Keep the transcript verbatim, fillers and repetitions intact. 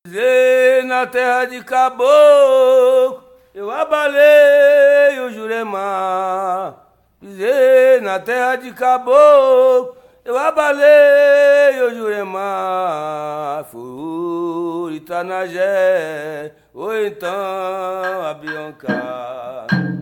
Pisei na terra de caboclo, eu abalei o Jurema. Pisei na terra de caboclo, eu abalei o Jurema. Fui Itanagé, ou então a Bianca.